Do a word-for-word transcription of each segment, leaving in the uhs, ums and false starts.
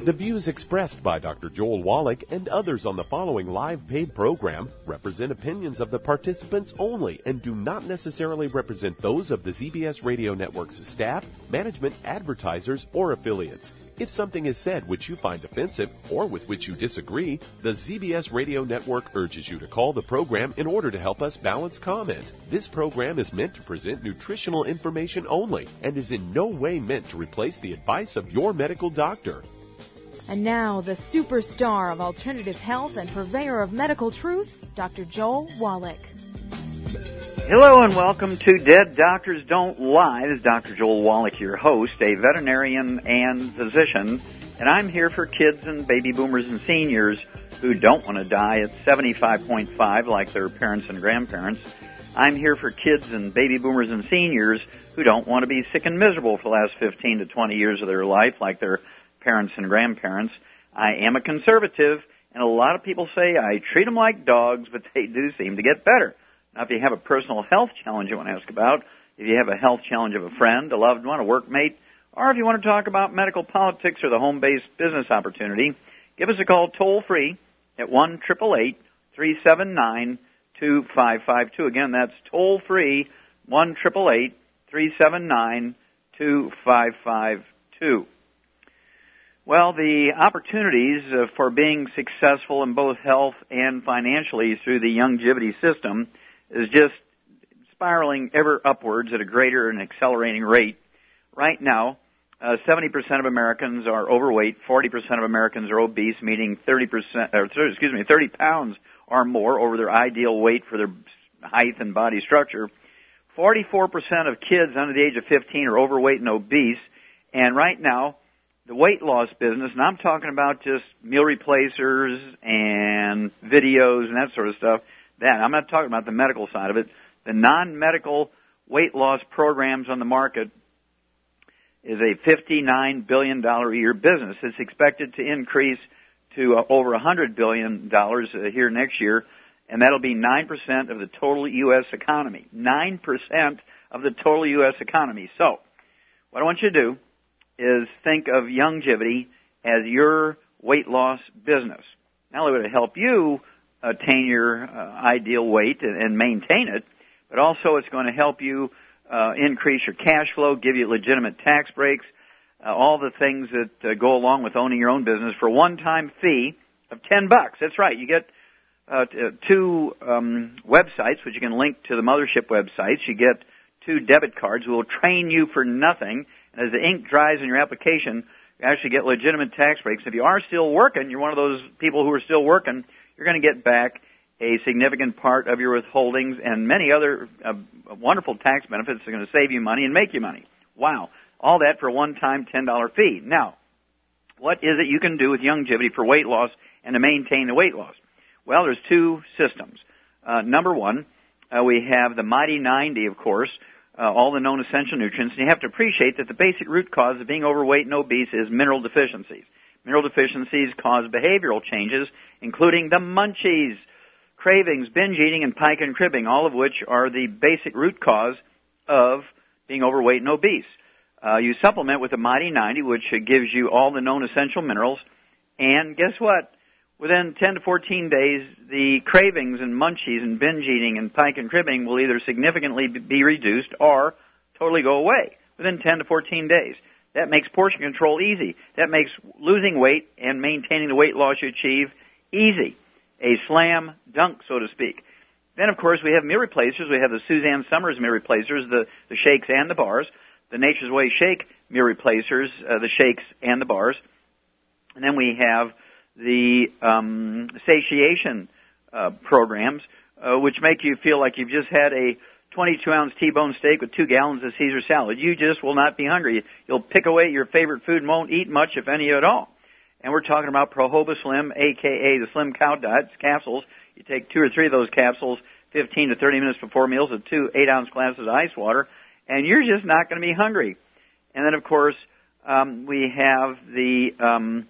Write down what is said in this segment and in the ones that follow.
The views expressed by Doctor Joel Wallach and others on the following live paid program represent opinions of the participants only and do not necessarily represent those of the Z B S Radio Network's staff, management, advertisers, or affiliates. If something is said which you find offensive or with which you disagree, the Z B S Radio Network urges you to call the program in order to help us balance comment. This program is meant to present nutritional information only and is in no way meant to replace the advice of your medical doctor. And now, the superstar of alternative health and purveyor of medical truth, Doctor Joel Wallach. Hello and welcome to Dead Doctors Don't Lie. This is Doctor Joel Wallach, your host, a veterinarian and physician, and I'm here for kids and baby boomers and seniors who don't want to die at seventy-five point five like their parents and grandparents. I'm here for kids and baby boomers and seniors who don't want to be sick and miserable for the last fifteen to twenty years of their life like their parents and grandparents. I am a conservative, and a lot of people say I treat them like dogs, but they do seem to get better. Now, if you have a personal health challenge you want to ask about, if you have a health challenge of a friend, a loved one, a workmate, or if you want to talk about medical politics or the home-based business opportunity, give us a call toll-free at one eight eight eight, three seven nine, two five five two. Again, that's toll-free, one eight eight eight, three seven nine, two five five two. Well, the opportunities uh, for being successful in both health and financially through the Youngevity system is just spiraling ever upwards at a greater and accelerating rate. Right now, uh, seventy percent of Americans are overweight, forty percent of Americans are obese, meaning thirty percent, or excuse me, thirty pounds or more over their ideal weight for their height and body structure. forty-four percent of kids under the age of fifteen are overweight and obese, and right now, the weight loss business, and I'm talking about just meal replacers and videos and that sort of stuff, that, I'm not talking about the medical side of it. The non-medical weight loss programs on the market is a fifty-nine billion dollars a year business. It's expected to increase to uh, over one hundred billion dollars uh, here next year, and that'll be nine percent of the total U S economy. nine percent of the total U S economy. So, what I want you to do is think of Youngevity as your weight loss business. Not only would it help you attain your uh, ideal weight and, and maintain it, but also it's going to help you uh, increase your cash flow, give you legitimate tax breaks, uh, all the things that uh, go along with owning your own business for a one-time fee of ten bucks. That's right. You get uh, t- two um, websites, which you can link to the mothership websites. You get two debit cards who will train you for nothing. As the ink dries in your application, you actually get legitimate tax breaks. If you are still working, you're one of those people who are still working, you're going to get back a significant part of your withholdings and many other uh, wonderful tax benefits that are going to save you money and make you money. Wow. All that for a one-time ten dollars fee. Now, what is it you can do with Youngevity for weight loss and to maintain the weight loss? Well, there's two systems. Uh, number one, uh, we have the Mighty ninety, of course, Uh, all the known essential nutrients, and you have to appreciate that the basic root cause of being overweight and obese is mineral deficiencies. Mineral deficiencies cause behavioral changes, including the munchies, cravings, binge eating, and pike and cribbing, all of which are the basic root cause of being overweight and obese. Uh, you supplement with the Mighty ninety, which gives you all the known essential minerals, and guess what? Within ten to fourteen days, the cravings and munchies and binge eating and pike and cribbing will either significantly be reduced or totally go away within ten to fourteen days. That makes portion control easy. That makes losing weight and maintaining the weight loss you achieve easy. A slam dunk, so to speak. Then, of course, we have meal replacers. We have the Suzanne Summers meal replacers, the, the shakes and the bars. The Nature's Way shake meal replacers, uh, the shakes and the bars. And then we have the um, satiation uh, programs, uh, which make you feel like you've just had a twenty-two ounce T-bone steak with two gallons of Caesar salad. You just will not be hungry. You'll pick away your favorite food and won't eat much, if any at all. And we're talking about Prohoba Slim, a k a the Slim Cow Diet capsules. You take two or three of those capsules fifteen to thirty minutes before meals with two eight-ounce glasses of ice water, and you're just not going to be hungry. And then, of course, um, we have the um,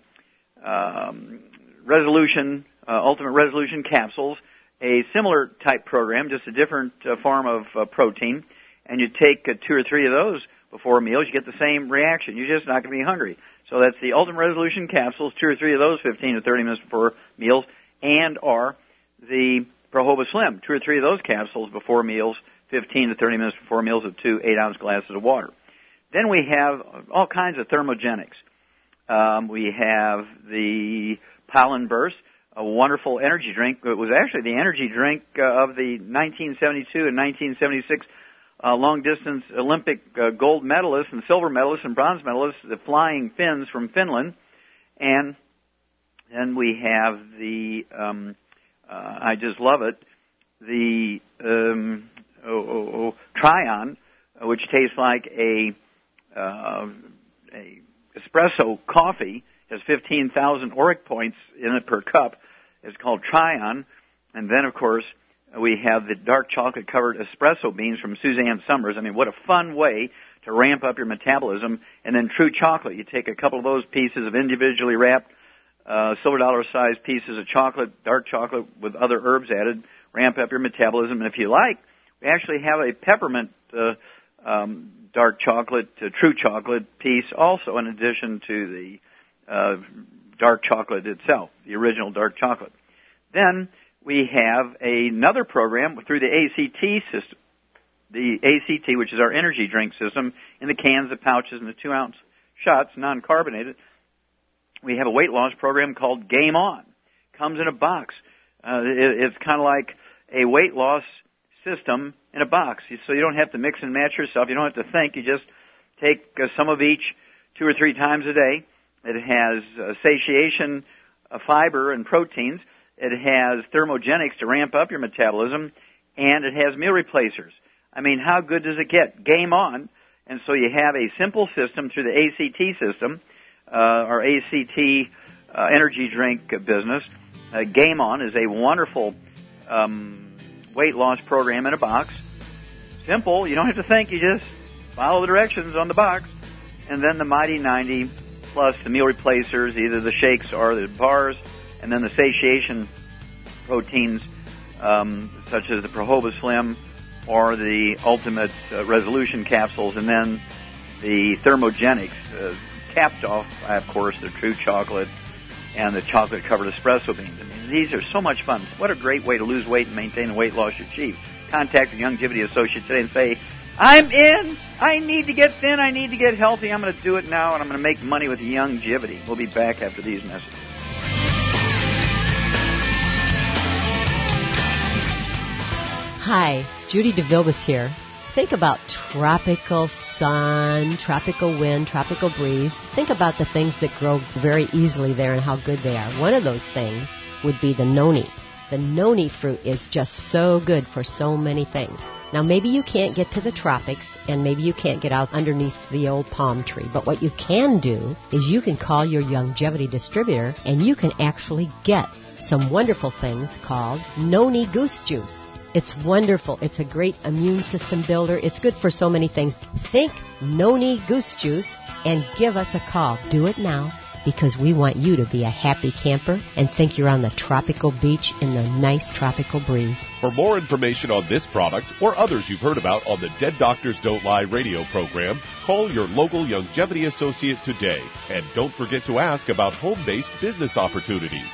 um, Resolution, uh, Ultimate Resolution capsules, a similar type program, just a different uh, form of uh, protein. And you take uh, two or three of those before meals, you get the same reaction. You're just not going to be hungry. So that's the Ultimate Resolution capsules, two or three of those fifteen to thirty minutes before meals, and or the Prohoba Slim, two or three of those capsules before meals, fifteen to thirty minutes before meals with two eight-ounce glasses of water. Then we have all kinds of thermogenics. Um, we have the Pollen Burst, a wonderful energy drink. It was actually the energy drink uh, of the nineteen seventy-two and nineteen seventy-six uh, long-distance Olympic uh, gold medalists and silver medalists and bronze medalists, the Flying Finns from Finland. And then we have the, um, uh, I just love it, the um, oh, oh, oh, Tryon, which tastes like a, uh, a espresso coffee, has fifteen thousand auric points in it per cup. It's called Tryon. And then, of course, we have the dark chocolate-covered espresso beans from Suzanne Summers. I mean, what a fun way to ramp up your metabolism. And then True Chocolate. You take a couple of those pieces of individually wrapped uh, silver dollar-sized pieces of chocolate, dark chocolate with other herbs added, ramp up your metabolism. And if you like, we actually have a peppermint uh, um, dark chocolate, uh, True Chocolate piece also, in addition to the uh, dark chocolate itself, the original dark chocolate. Then we have another program through the A C T system, the A C T, which is our energy drink system, in the cans, the pouches, and the two-ounce shots, non-carbonated. We have a weight loss program called Game On. Comes in a box. Uh, it, it's kind of like a weight loss system in a box. So you don't have to mix and match yourself. You don't have to think. You just take uh, some of each two or three times a day. It has uh, satiation, uh, fiber, and proteins. It has thermogenics to ramp up your metabolism, and it has meal replacers. I mean, how good does it get? Game On. And so you have a simple system through the A C T system, uh, our A C T uh, energy drink business. Uh, Game On is a wonderful um, weight loss program in a box. Simple. You don't have to think. You just follow the directions on the box. And then the Mighty ninety plus the meal replacers, either the shakes or the bars, and then the satiation proteins um, such as the Prohoba Slim or the Ultimate uh, Resolution capsules, and then the thermogenics, uh, capped off by, of course, the True Chocolate and the chocolate-covered espresso beans. I mean, these are so much fun. What a great way to lose weight and maintain the weight loss you achieve. Contact your Youngevity associate today and say, I'm in. I need to get thin. I need to get healthy. I'm going to do it now, and I'm going to make money with Youngevity. We'll be back after these messages. Hi, Judy DeVilbiss here. Think about tropical sun, tropical wind, tropical breeze. Think about the things that grow very easily there and how good they are. One of those things would be the noni. The noni fruit is just so good for so many things. Now, maybe you can't get to the tropics, and maybe you can't get out underneath the old palm tree. But what you can do is you can call your Youngevity distributor, and you can actually get some wonderful things called noni goose juice. It's wonderful. It's a great immune system builder. It's good for so many things. Think noni goose juice and give us a call. Do it now, because we want you to be a happy camper and think you're on the tropical beach in the nice tropical breeze. For more information on this product or others you've heard about on the Dead Doctors Don't Lie radio program, call your local Youngevity associate today. And don't forget to ask about home-based business opportunities.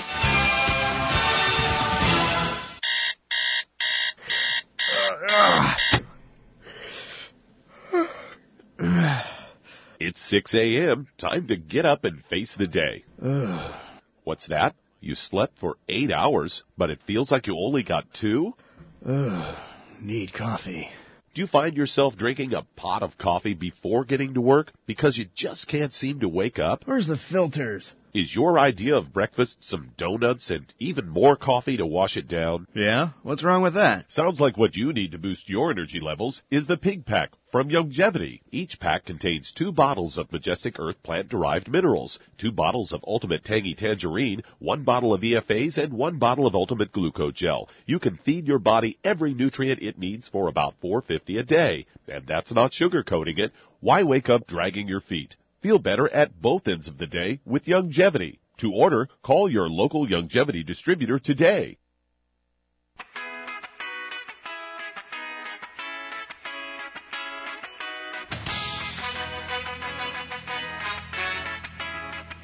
It's six a.m. Time to get up and face the day. What's that? You slept for eight hours, but it feels like you only got two? Ugh, need coffee. Do you find yourself drinking a pot of coffee before getting to work because you just can't seem to wake up? Where's the filters? Is your idea of breakfast some donuts and even more coffee to wash it down? Yeah? What's wrong with that? Sounds like what you need to boost your energy levels is the Pig Pack from Youngevity. Each pack contains two bottles of Majestic Earth plant-derived minerals, two bottles of Ultimate Tangy Tangerine, one bottle of E F As, and one bottle of Ultimate Glucogel. You can feed your body every nutrient it needs for about four dollars and fifty cents a day. And that's not sugarcoating it. Why wake up dragging your feet? Feel better at both ends of the day with Youngevity. To order, call your local Youngevity distributor today.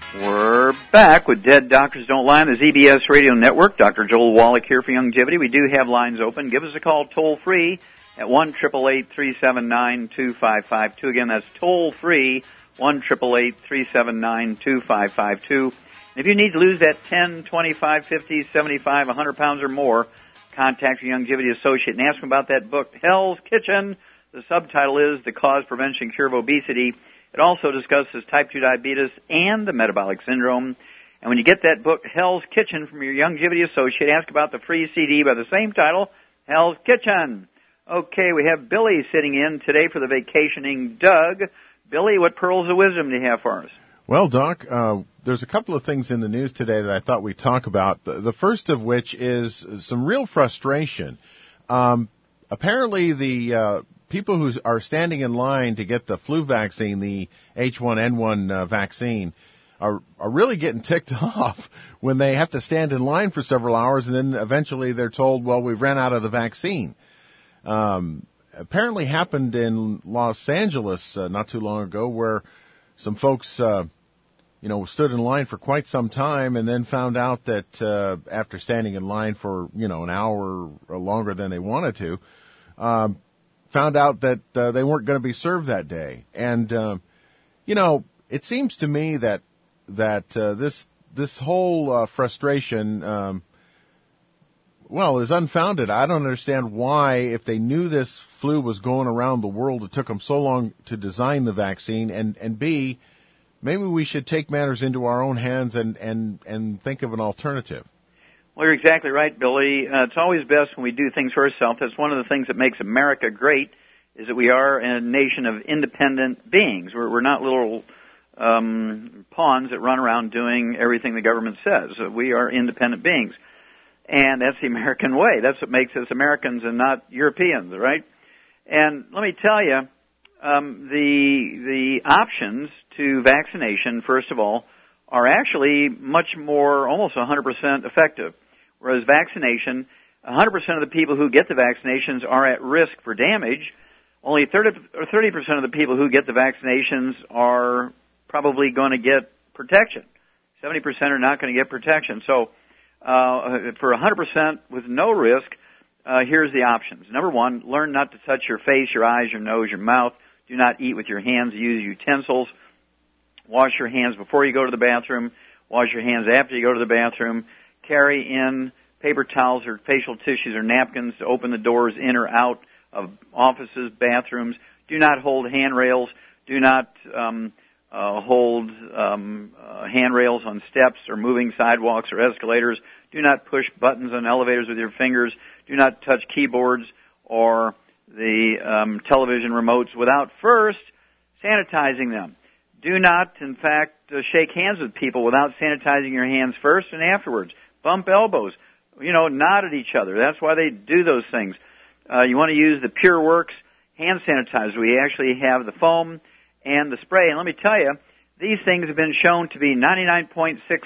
We're back with Dead Doctors Don't Lie on the Z B S Radio Network. Doctor Joel Wallach here for Youngevity. We do have lines open. Give us a call toll-free at one eight eight eight, three seven nine, two five five two. Again, that's toll-free, one eight eight eight, three seven nine, two five five two. And if you need to lose that ten, twenty-five, fifty, seventy-five, one hundred pounds or more, contact your Youngevity associate and ask them about that book, Hell's Kitchen. The subtitle is The Cause, Prevention, Cure of Obesity. It also discusses type two diabetes and the metabolic syndrome. And when you get that book, Hell's Kitchen, from your Youngevity associate, ask about the free C D by the same title, Hell's Kitchen. Okay, we have Billy sitting in today for the vacationing Doug. Billy, what pearls of wisdom do you have for us? Well, Doc, uh, there's a couple of things in the news today that I thought we'd talk about. The, the first of which is some real frustration. Um, apparently the uh, people who are standing in line to get the flu vaccine, the H one N one uh, vaccine, are, are really getting ticked off when they have to stand in line for several hours and then eventually they're told, well, we've ran out of the vaccine. Um, apparently happened in Los Angeles uh, not too long ago, where some folks, uh, you know, stood in line for quite some time and then found out that uh, after standing in line for, you know, an hour or longer than they wanted to, um, found out that uh, they weren't going to be served that day. And, uh, you know, it seems to me that that uh, this this whole uh, frustration, um, well, is unfounded. I don't understand why, if they knew this flu was going around the world, it took them so long to design the vaccine. And, and B, maybe we should take matters into our own hands and, and, and think of an alternative. Well, you're exactly right, Billy. Uh, it's always best when we do things for ourselves. That's one of the things that makes America great, is that we are a nation of independent beings. We're, we're not little um, pawns that run around doing everything the government says. Uh, we are independent beings. And that's the American way. That's what makes us Americans and not Europeans, right? And let me tell you, um, the the options to vaccination, first of all, are actually much more, almost one hundred percent effective. Whereas vaccination, one hundred percent of the people who get the vaccinations are at risk for damage. Only thirty or thirty percent of the people who get the vaccinations are probably going to get protection. seventy percent are not going to get protection. So, Uh, for one hundred percent with no risk, uh, here's the options. Number one, learn not to touch your face, your eyes, your nose, your mouth. Do not eat with your hands. Use utensils. Wash your hands before you go to the bathroom. Wash your hands after you go to the bathroom. Carry in paper towels or facial tissues or napkins to open the doors in or out of offices, bathrooms. Do not hold handrails. Do not um, Uh, hold um, uh, handrails on steps or moving sidewalks or escalators. Do not push buttons on elevators with your fingers. Do not touch keyboards or the um, television remotes without first sanitizing them. Do not, in fact, uh, shake hands with people without sanitizing your hands first and afterwards. Bump elbows. You know, nod at each other. That's why they do those things. Uh, you want to use the Pure Works hand sanitizer. We actually have the foam and the spray. And let me tell you, these things have been shown to be ninety-nine point six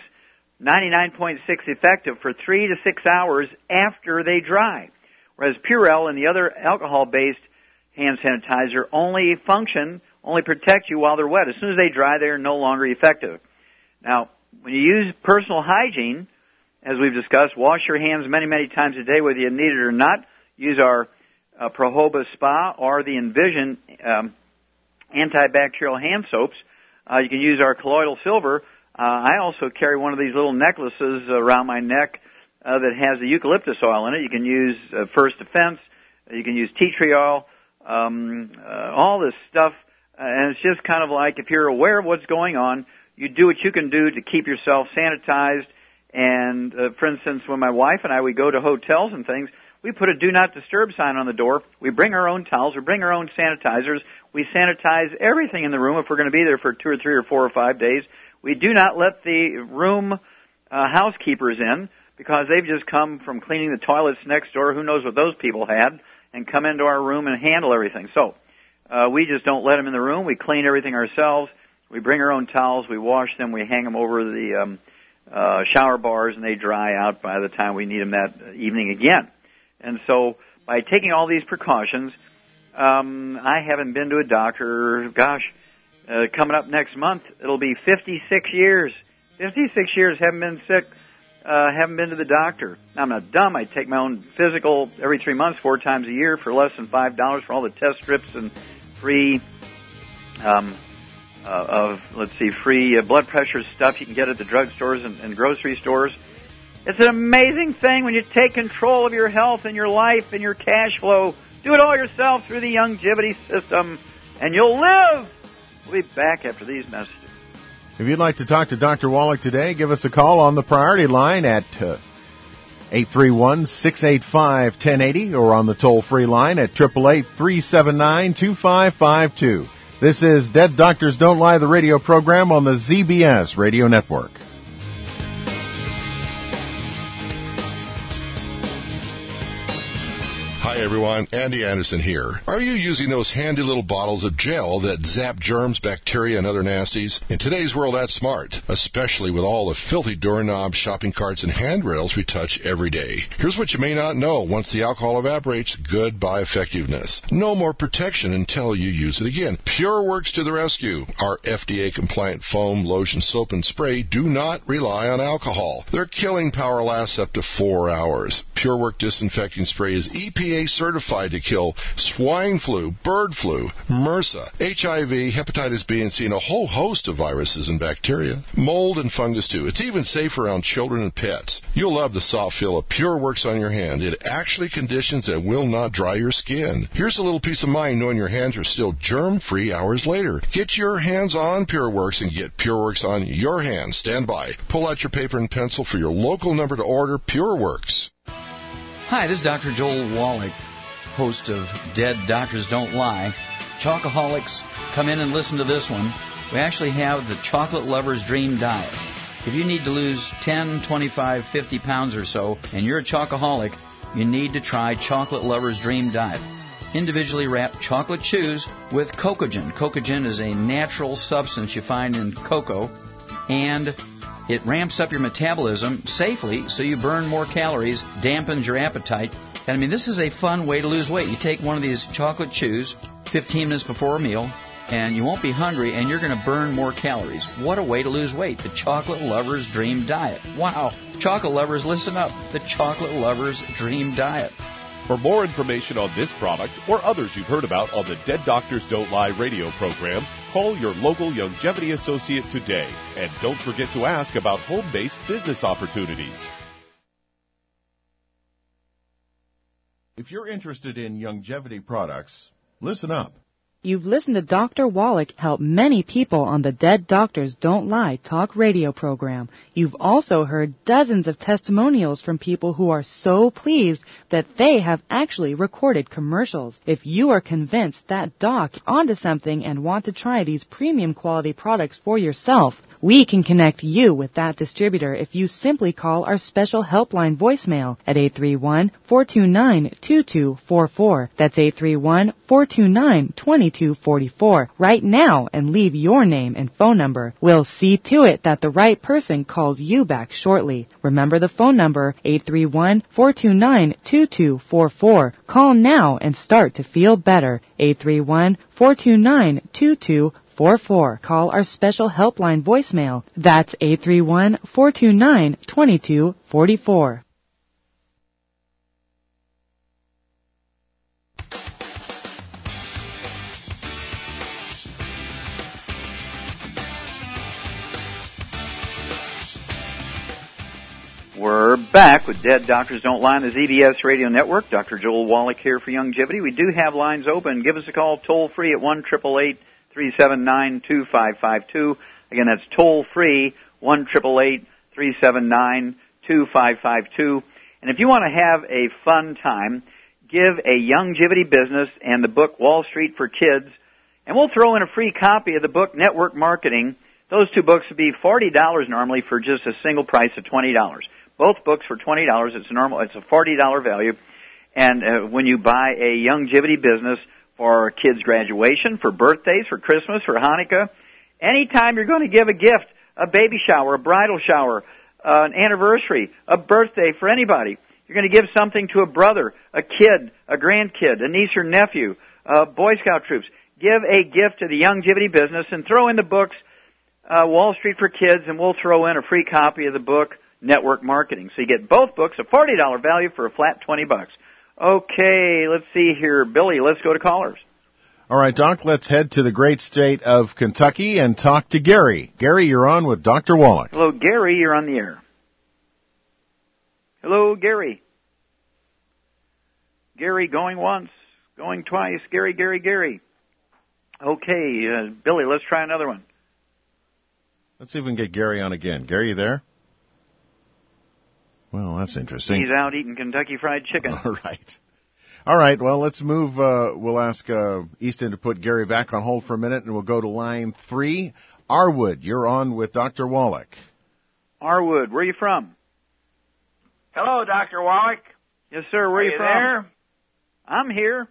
effective for three to six hours after they dry. Whereas Purell and the other alcohol-based hand sanitizer only function, only protect you while they're wet. As soon as they dry, they're no longer effective. Now, when you use personal hygiene, as we've discussed, wash your hands many, many times a day, whether you need it or not. Use our uh, Prohoba Spa or the Envision um, antibacterial hand soaps. Uh, you can use our colloidal silver. Uh, I also carry one of these little necklaces around my neck uh, that has the eucalyptus oil in it. You can use uh, First Defense. You can use tea tree oil. Um, uh, all this stuff. Uh, and it's just kind of like, if you're aware of what's going on, you do what you can do to keep yourself sanitized. And, uh, for instance, when my wife and I, we go to hotels and things, we put a do not disturb sign on the door. We bring our own towels. We bring our own sanitizers. We sanitize everything in the room if we're going to be there for two or three or four or five days. We do not let the room uh, housekeepers in because they've just come from cleaning the toilets next door. Who knows what those people had, and come into our room and handle everything. So uh, we just don't let them in the room. We clean everything ourselves. We bring our own towels. We wash them. We hang them over the um, uh, shower bars, and they dry out by the time we need them that evening again. And so by taking all these precautions, um, I haven't been to a doctor, gosh, uh, coming up next month, it'll be fifty-six years fifty-six years, haven't been sick, uh, haven't been to the doctor. Now, I'm not dumb. I take my own physical every three months, four times a year for less than five dollars for all the test strips and free, um, uh, of, let's see, free uh, blood pressure stuff you can get at the drugstores and, and grocery stores. It's an amazing thing when you take control of your health and your life and your cash flow. Do it all yourself through the Youngevity system, and you'll live. We'll be back after these messages. If you'd like to talk to Doctor Wallach today, give us a call on the priority line at uh, eight three one, six eight five, one zero eight zero or on the toll-free line at eight eight eight, three seven nine, two five five two. This is Dead Doctors Don't Lie, the radio program on the Z B S Radio Network. Hi everyone, Andy Anderson here. Are you using those handy little bottles of gel that zap germs, bacteria, and other nasties? In today's world, that's smart, especially with all the filthy doorknobs, shopping carts, and handrails we touch every day. Here's what you may not know. Once the alcohol evaporates, goodbye effectiveness. No more protection until you use it again. PureWorks to the rescue. Our F D A-compliant foam, lotion, soap, and spray do not rely on alcohol. Their killing power lasts up to four hours. PureWorks disinfecting spray is E P A certified to kill swine flu, bird flu, MRSA, H I V, hepatitis B and C, and a whole host of viruses and bacteria. Mold and fungus too. It's even safe around children and pets. You'll love the soft feel of PureWorks on your hand. It actually conditions and will not dry your skin. Here's a little peace of mind knowing your hands are still germ-free hours later. Get your hands on PureWorks and get PureWorks on your hands. Stand by. Pull out your paper and pencil for your local number to order PureWorks. Hi, this is Doctor Joel Wallach, host of Dead Doctors Don't Lie. Chocoholics, come in and listen to this one. We actually have the Chocolate Lover's Dream Diet. If you need to lose ten, twenty-five, fifty pounds or so, and you're a chocoholic, you need to try Chocolate Lover's Dream Diet. Individually wrapped chocolate chews with Cocogen. Cocogen is a natural substance you find in cocoa, and it ramps up your metabolism safely so you burn more calories, dampens your appetite. And I mean, this is a fun way to lose weight. You take one of these chocolate chews fifteen minutes before a meal, and you won't be hungry, and you're going to burn more calories. What a way to lose weight. The Chocolate Lover's Dream Diet. Wow. Chocolate lovers, listen up. The Chocolate Lover's Dream Diet. For more information on this product or others you've heard about on the Dead Doctors Don't Lie radio program, call your local Youngevity associate today. And don't forget to ask about home-based business opportunities. If you're interested in Youngevity products, listen up. You've listened to Doctor Wallach help many people on the Dead Doctors Don't Lie talk radio program. You've also heard dozens of testimonials from people who are so pleased that they have actually recorded commercials. If you are convinced that Doc is onto something and want to try these premium quality products for yourself, we can connect you with that distributor if you simply call our special helpline voicemail at eight three one, four two nine, two two four four. That's eight three one, four two nine, two two four four right now and leave your name and phone number. We'll see to it that the right person calls you back shortly. Remember the phone number, eight three one, four two nine, two two four four. Call now and start to feel better. eight three one, four two nine, two two four four. Call our special helpline voicemail. That's eight three one, four two nine, two two four four. We're back with Dead Doctors Don't Lie on the Z B S Radio Network. Doctor Joel Wallach here for Youngevity. We do have lines open. Give us a call toll-free at one eight eight eight, three seven nine, two five five two. Again, that's toll-free, one eight eight eight, three seven nine, two five five two. And if you want to have a fun time, give a Youngevity business and the book Wall Street for Kids, and we'll throw in a free copy of the book Network Marketing. Those two books would be forty dollars normally for just a single price of twenty dollars. Both books for twenty dollars. It's normal. It's a forty dollars value. And uh, when you buy a Youngevity business for kids' graduation, for birthdays, for Christmas, for Hanukkah, anytime you're going to give a gift, a baby shower, a bridal shower, uh, an anniversary, a birthday for anybody, you're going to give something to a brother, a kid, a grandkid, a niece or nephew, uh, Boy Scout troops. Give a gift to the Youngevity business and throw in the books uh, Wall Street for Kids, and we'll throw in a free copy of the book, Network Marketing. So you get both books, a forty dollars value for a flat twenty bucks. Okay, let's see here. Billy, let's go to callers. All right, Doc, let's head to the great state of Kentucky and talk to Gary. Gary, you're on with Doctor Wallach. Hello, Gary, you're on the air. Hello, Gary. Gary, going once, going twice. Gary, Gary, Gary. Okay, uh, Billy, let's try another one. Let's see if we can get Gary on again. Gary, you there? Well, that's interesting. He's out eating Kentucky Fried Chicken. All right. All right, well, let's move. Uh, we'll ask uh, Easton to put Gary back on hold for a minute, and we'll go to line three. Arwood, you're on with Doctor Wallach. Arwood, where are you from? Hello, Doctor Wallach. Yes, sir, where are, are you, you from? There? I'm here.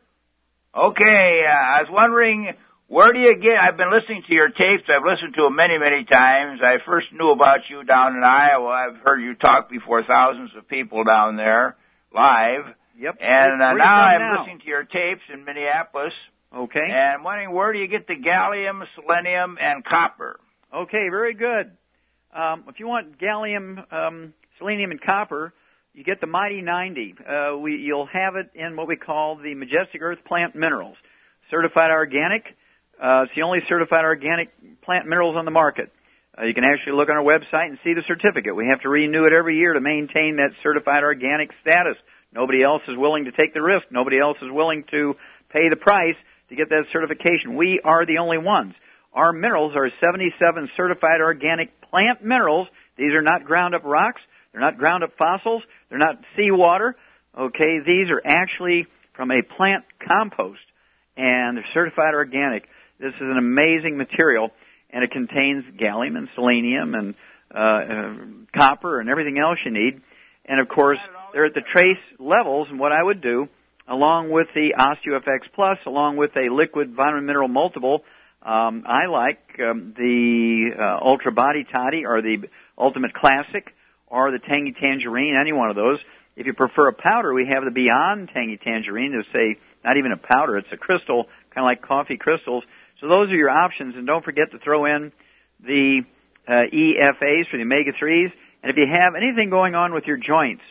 Okay, uh, I was wondering, where do you get, I've been listening to your tapes, I've listened to them many, many times. I first knew about you down in Iowa. I've heard you talk before thousands of people down there, live. Yep. And uh, now I'm now? listening to your tapes in Minneapolis. Okay. And I'm wondering, where do you get the gallium, selenium, and copper? Okay, very good. Um, if you want gallium, um, selenium, and copper, you get the Mighty ninety. Uh, we, you'll have it in what we call the Majestic Earth Plant Minerals. Certified organic. Uh, it's the only certified organic plant minerals on the market. Uh, you can actually look on our website and see the certificate. We have to renew it every year to maintain that certified organic status. Nobody else is willing to take the risk. Nobody else is willing to pay the price to get that certification. We are the only ones. Our minerals are seventy-seven certified organic plant minerals. These are not ground up rocks. They're not ground up fossils. They're not seawater. Okay, these are actually from a plant compost, and they're certified organic. This is an amazing material, and it contains gallium and selenium and uh, uh, copper and everything else you need. And, of course, they're at the trace levels, and what I would do, along with the OsteoFX Plus, along with a liquid vitamin mineral multiple, um, I like um, the uh, Ultra Body Toddy or the Ultimate Classic or the Tangy Tangerine, any one of those. If you prefer a powder, we have the Beyond Tangy Tangerine. It's a, not even a powder, it's a crystal, kind of like coffee crystals. So those are your options, and don't forget to throw in the uh, E F As for the omega threes. And if you have anything going on with your joints,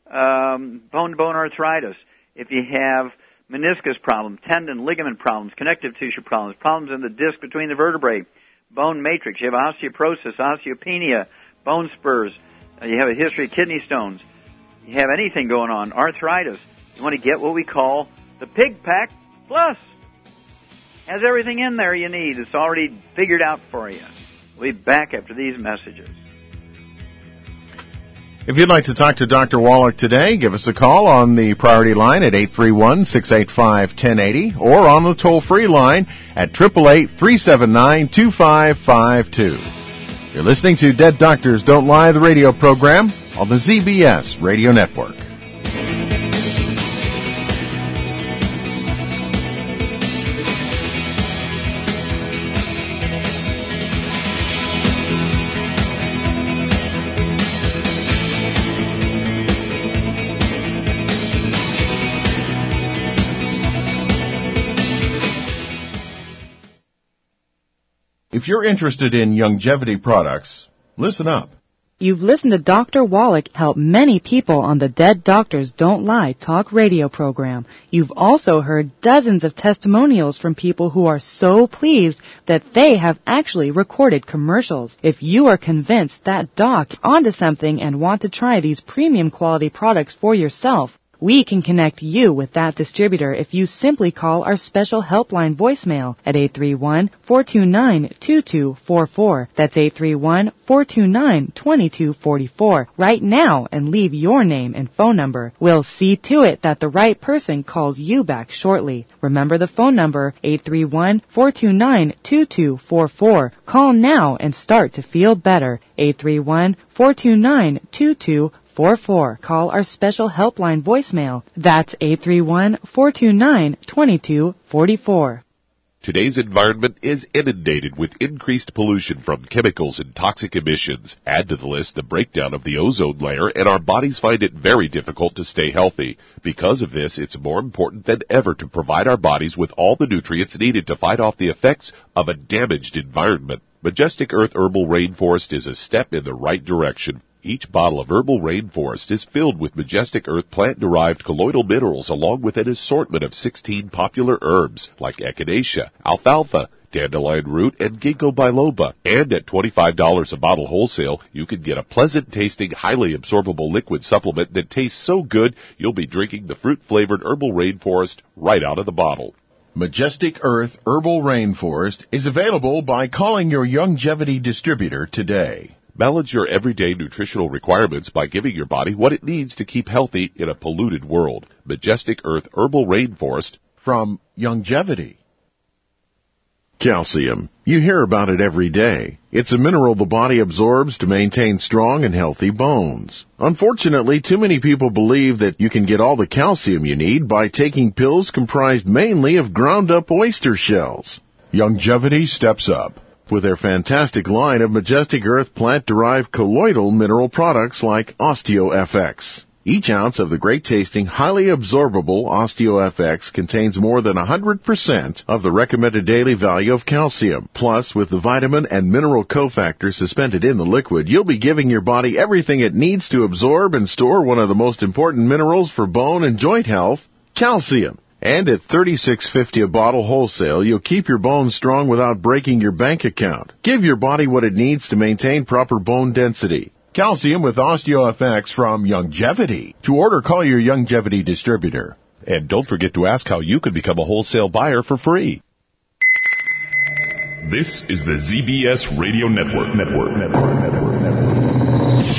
um, bone-to-bone arthritis, if you have meniscus problems, tendon, ligament problems, connective tissue problems, problems in the disc between the vertebrae, bone matrix, you have osteoporosis, osteopenia, bone spurs, uh, you have a history of kidney stones, you have anything going on, arthritis, you want to get what we call the Pig Pack Plus. Has everything in there you need. It's already figured out for you. We'll be back after these messages. If you'd like to talk to Doctor Wallach today, give us a call on the priority line at eight three one, six eight five, one zero eight zero or on the toll-free line at eight eight eight, three seven nine, two five five two. You're listening to Dead Doctors Don't Lie, the radio program on the Z B S Radio Network. If you're interested in longevity products, listen up. You've listened to Doctor Wallach help many people on the Dead Doctors Don't Lie talk radio program. You've also heard dozens of testimonials from people who are so pleased that they have actually recorded commercials. If you are convinced that doc onto something and want to try these premium quality products for yourself, we can connect you with that distributor if you simply call our special helpline voicemail at eight three one, four two nine, two two four four. That's eight three one, four two nine, two two four four right now and leave your name and phone number. We'll see to it that the right person calls you back shortly. Remember the phone number, eight three one, four two nine, two two four four. Call now and start to feel better. eight three one, four two nine, two two four four. Call our special helpline voicemail. That's eight three one, four two nine, two two four four. Today's environment is inundated with increased pollution from chemicals and toxic emissions. Add to the list the breakdown of the ozone layer, and our bodies find it very difficult to stay healthy. Because of this, it's more important than ever to provide our bodies with all the nutrients needed to fight off the effects of a damaged environment. Majestic Earth Herbal Rainforest is a step in the right direction. Each bottle of Herbal Rainforest is filled with Majestic Earth plant-derived colloidal minerals along with an assortment of sixteen popular herbs like echinacea, alfalfa, dandelion root, and ginkgo biloba. And at twenty-five dollars a bottle wholesale, you can get a pleasant-tasting, highly absorbable liquid supplement that tastes so good you'll be drinking the fruit-flavored Herbal Rainforest right out of the bottle. Majestic Earth Herbal Rainforest is available by calling your Youngevity distributor today. Balance your everyday nutritional requirements by giving your body what it needs to keep healthy in a polluted world. Majestic Earth Herbal Rainforest from Youngevity. Calcium. You hear about it every day. It's a mineral the body absorbs to maintain strong and healthy bones. Unfortunately, too many people believe that you can get all the calcium you need by taking pills comprised mainly of ground-up oyster shells. Youngevity steps up with their fantastic line of Majestic Earth plant-derived colloidal mineral products like OsteoFX. Each ounce of the great-tasting, highly absorbable OsteoFX contains more than one hundred percent of the recommended daily value of calcium. Plus, with the vitamin and mineral cofactors suspended in the liquid, you'll be giving your body everything it needs to absorb and store one of the most important minerals for bone and joint health, calcium. And at thirty-six fifty a bottle wholesale, you'll keep your bones strong without breaking your bank account. Give your body what it needs to maintain proper bone density. Calcium with OsteoFX from Youngevity. To order, call your Youngevity distributor. And don't forget to ask how you can become a wholesale buyer for free. This is the Z B S Radio Network. Network. Network. Network. Network.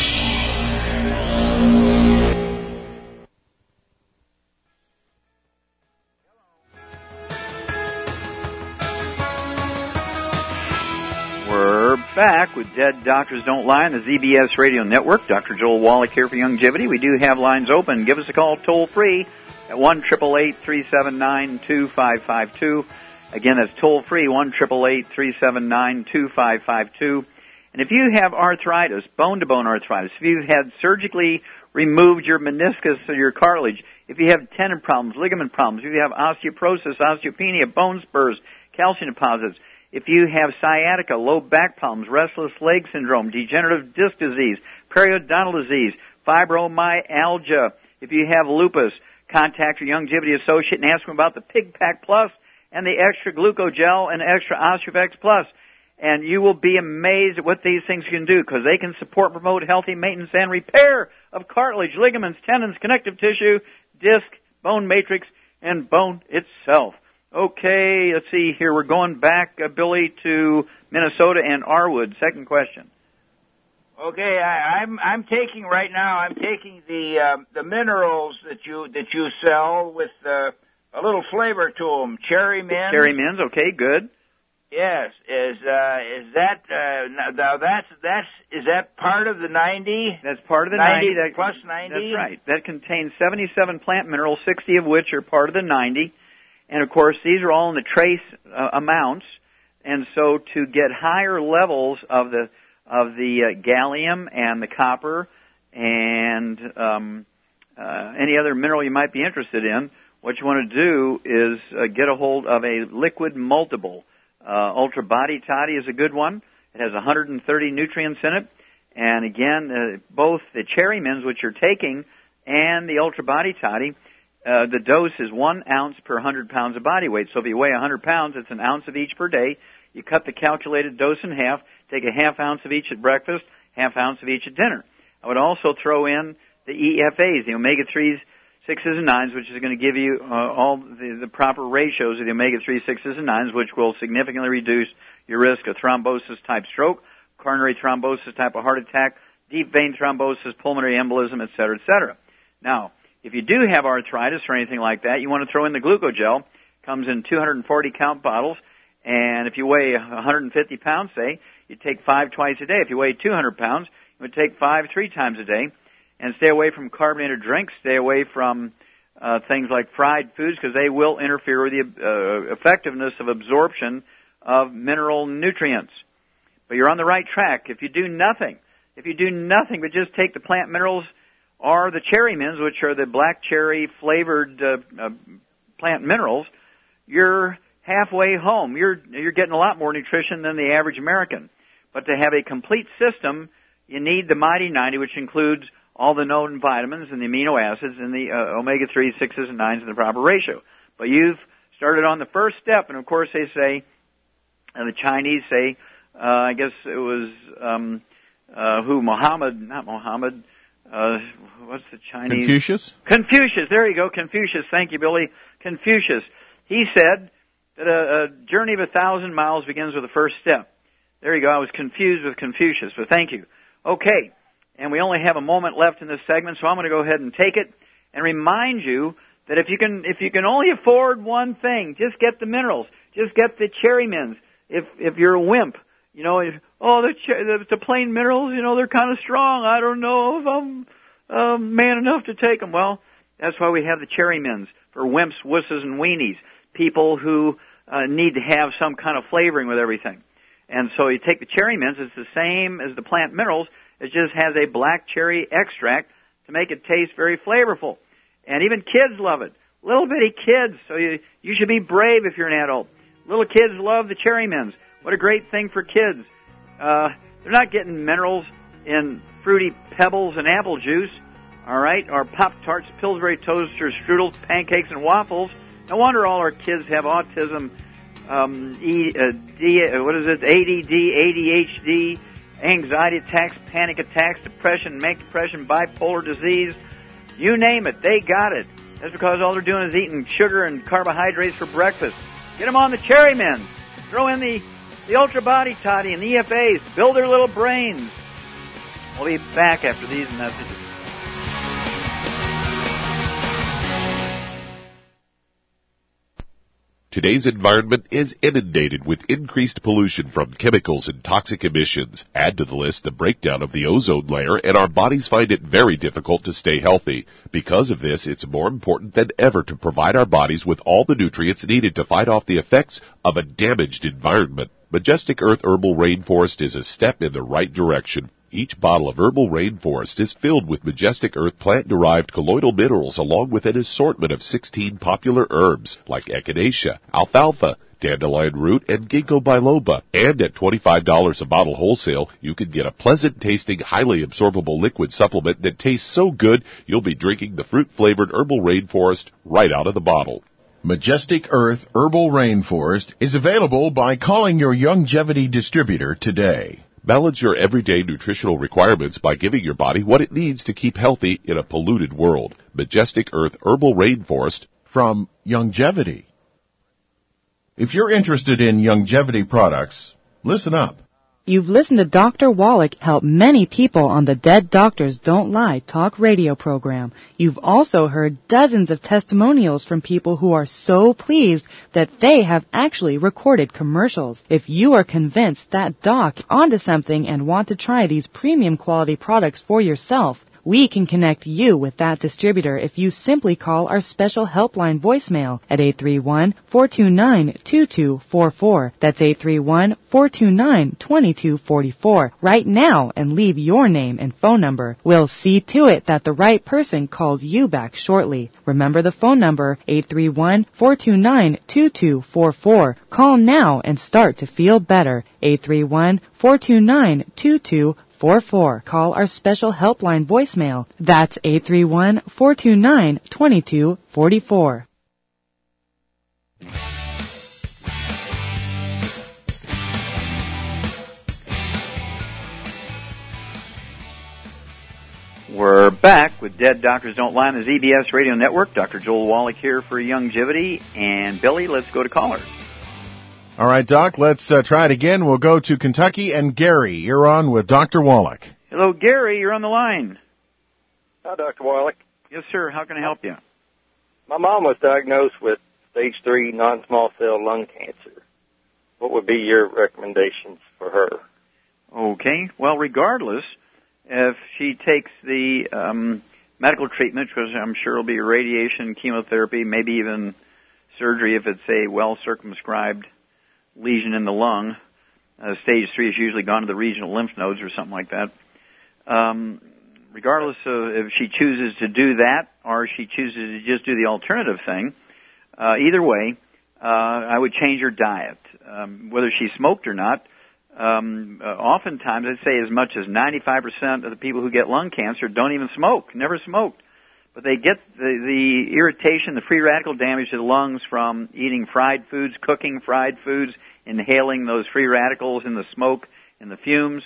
Back with Dead Doctors Don't Lie on the Z B S Radio Network. Doctor Joel Wallach here for Youngevity. We do have lines open. Give us a call toll free at one eight eight eight, three seven nine, two five five two. Again, that's toll free, one eight eight eight, three seven nine, two five five two. And if you have arthritis, bone-to-bone arthritis, if you've had surgically removed your meniscus or your cartilage, if you have tendon problems, ligament problems, if you have osteoporosis, osteopenia, bone spurs, calcium deposits, if you have sciatica, low back problems, restless leg syndrome, degenerative disc disease, periodontal disease, fibromyalgia, if you have lupus, contact your Youngevity associate and ask them about the Pig Pack Plus and the Extra Glucogel and Extra OsteoFX Plus. And you will be amazed at what these things can do because they can support, promote healthy maintenance and repair of cartilage, ligaments, tendons, connective tissue, disc, bone matrix, and bone itself. Okay, let's see here. We're going back, uh, Billy, to Minnesota and Arwood. Second question. Okay, I, I'm I'm taking right now. I'm taking the uh, the minerals that you that you sell with uh, a little flavor to them. Cherry Mints. Cherry Mints. Okay, good. Yes. Is uh, is that uh, now that's that's is that part of the ninety? That's part of the ninety. ninety that, plus ninety. That's right. That contains seventy-seven plant minerals, sixty of which are part of the ninety. And, of course, these are all in the trace uh, amounts, and so to get higher levels of the of the uh, gallium and the copper and um, uh, any other mineral you might be interested in, what you want to do is uh, get a hold of a liquid multiple. Uh, Ultra Body Toddy is a good one. It has one hundred thirty nutrients in it, and again, uh, both the Cherry Mints, which you're taking, and the Ultra Body Toddy. Uh, the dose is one ounce per one hundred pounds of body weight. So if you weigh one hundred pounds, it's an ounce of each per day. You cut the calculated dose in half, take a half ounce of each at breakfast, half ounce of each at dinner. I would also throw in the E F As, the omega threes, sixes, and nines, which is going to give you uh, all the, the proper ratios of the omega three, sixes, and nines, which will significantly reduce your risk of thrombosis-type stroke, coronary thrombosis type of heart attack, deep vein thrombosis, pulmonary embolism, et cetera, et cetera. Now, if you do have arthritis or anything like that, you want to throw in the Glucogel. Comes in two hundred forty count bottles, and if you weigh one hundred fifty pounds, say, you take five twice a day. If you weigh two hundred pounds, you would take five three times a day. And stay away from carbonated drinks. Stay away from uh, things like fried foods because they will interfere with the uh, effectiveness of absorption of mineral nutrients. But you're on the right track. If you do nothing, if you do nothing but just take the plant minerals or the Cherry Mints, which are the black cherry flavored uh, uh, plant minerals, you're halfway home. You're you're getting a lot more nutrition than the average American. But to have a complete system, you need the Mighty ninety, which includes all the known vitamins and the amino acids and the uh, omega threes, sixes, and nines in the proper ratio. But you've started on the first step, and of course they say, and the Chinese say, uh, I guess it was um, uh, who Muhammad, not Muhammad. Uh, what's the Chinese? Confucius? Confucius, there you go, Confucius. Thank you, Billy. Confucius. He said that a, a journey of a thousand miles begins with the first step. There you go. I was confused with Confucius, but thank you. Okay, and we only have a moment left in this segment, so I'm going to go ahead and take it and remind you that if you can, if you can only afford one thing, just get the minerals. Just get the cherry mints. If if you're a wimp, you know, if, oh, the, the the plain minerals, you know, they're kind of strong. I don't know if I'm uh, man enough to take them. Well, that's why we have the cherry mints for wimps, wusses, and weenies. People who uh, need to have some kind of flavoring with everything. And so you take the cherry mints, it's the same as the plant minerals, it just has a black cherry extract to make it taste very flavorful. And even kids love it. Little bitty kids, so you you should be brave if you're an adult. Little kids love the cherry mints. What a great thing for kids. Uh, they're not getting minerals in fruity pebbles and apple juice, all right, or Pop-Tarts, Pillsbury toasters, strudels, pancakes, and waffles. No wonder all our kids have autism, um, e, uh, D, uh, what is it, A D D, A D H D, anxiety attacks, panic attacks, depression, manic depression, bipolar disease. You name it, they got it. That's because all they're doing is eating sugar and carbohydrates for breakfast. Get them on the cherry mints. Throw in the, the Ultra Body Toddy and the E F As. Build their little brains. We'll be back after these messages. Today's environment is inundated with increased pollution from chemicals and toxic emissions. Add to the list the breakdown of the ozone layer, and our bodies find it very difficult to stay healthy. Because of this, it's more important than ever to provide our bodies with all the nutrients needed to fight off the effects of a damaged environment. Majestic Earth Herbal Rainforest is a step in the right direction. Each bottle of Herbal Rainforest is filled with Majestic Earth plant-derived colloidal minerals along with an assortment of sixteen popular herbs like echinacea, alfalfa, dandelion root, and ginkgo biloba. And at twenty-five dollars a bottle wholesale, you can get a pleasant-tasting, highly absorbable liquid supplement that tastes so good you'll be drinking the fruit-flavored Herbal Rainforest right out of the bottle. Majestic Earth Herbal Rainforest is available by calling your Youngevity distributor today. Balance your everyday nutritional requirements by giving your body what it needs to keep healthy in a polluted world. Majestic Earth Herbal Rainforest from Youngevity. If you're interested in Youngevity products, listen up. You've listened to Doctor Wallach help many people on the Dead Doctors Don't Lie talk radio program. You've also heard dozens of testimonials from people who are so pleased that they have actually recorded commercials. If you are convinced that doc is onto something and want to try these premium quality products for yourself, we can connect you with that distributor if you simply call our special helpline voicemail at eight three one, four two nine, two two four four. That's eight three one, four two nine, two two four four. Right now and leave your name and phone number. We'll see to it that the right person calls you back shortly. Remember the phone number, eight three one, four two nine, two two four four. Call now and start to feel better. eight three one, four two nine, two two four four. Call our special helpline voicemail. That's eight three one, four two nine, two two four four. We're back with Dead Doctors Don't Lie on the Z B S Radio Network. Doctor Joel Wallach here for Youngevity. And Billy, let's go to callers. All right, Doc, let's uh, try it again. We'll go to Kentucky, and Gary, you're on with Doctor Wallach. Hello, Gary, you're on the line. Hi, Doctor Wallach. Yes, sir. How can I help you? My mom was diagnosed with stage three non-small cell lung cancer. What would be your recommendations for her? Okay. Well, regardless, if she takes the um, medical treatment, which I'm sure will be radiation, chemotherapy, maybe even surgery if it's a well-circumscribed lesion in the lung. Uh, stage three is usually gone to the regional lymph nodes or something like that. Um, regardless of if she chooses to do that or she chooses to just do the alternative thing, uh, either way, uh, I would change her diet. Um, whether she smoked or not, um, uh, oftentimes I'd say as much as ninety-five percent of the people who get lung cancer don't even smoke, never smoked. But they get the, the irritation, the free radical damage to the lungs from eating fried foods, cooking fried foods, inhaling those free radicals in the smoke and the fumes.